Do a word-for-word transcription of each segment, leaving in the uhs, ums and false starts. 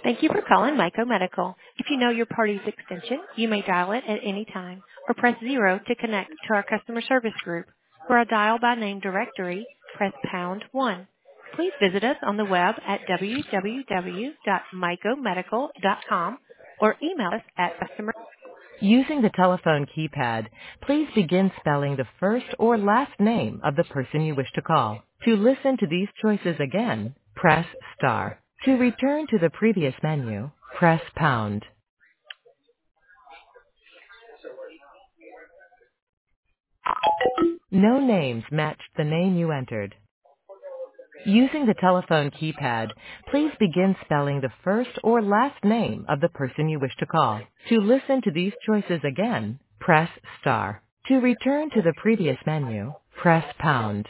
Thank you for calling Myco Medical. If you know your party's extension, you may dial it at any time or press zero to connect to our customer service group. For a dial by name directory, press pound one. Please visit us on the web at w w w dot myco medical dot com or email us at customer. Using the telephone keypad, please begin spelling the first or last name of the person you wish to call. To listen to these choices again, press star. To return to the previous menu, press pound. No names matched the name you entered. Using the telephone keypad, please begin spelling the first or last name of the person you wish to call. To listen to these choices again, press star. To return to the previous menu, press pound.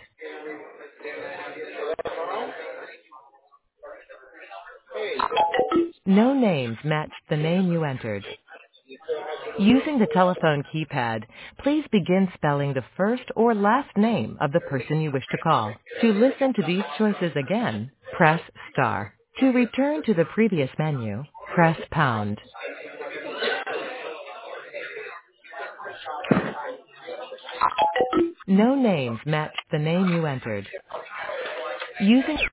No names matched the name you entered. Using the telephone keypad, please begin spelling the first or last name of the person you wish to call. To listen to these choices again, press star. To return to the previous menu, press pound. No names matched the name you entered. Using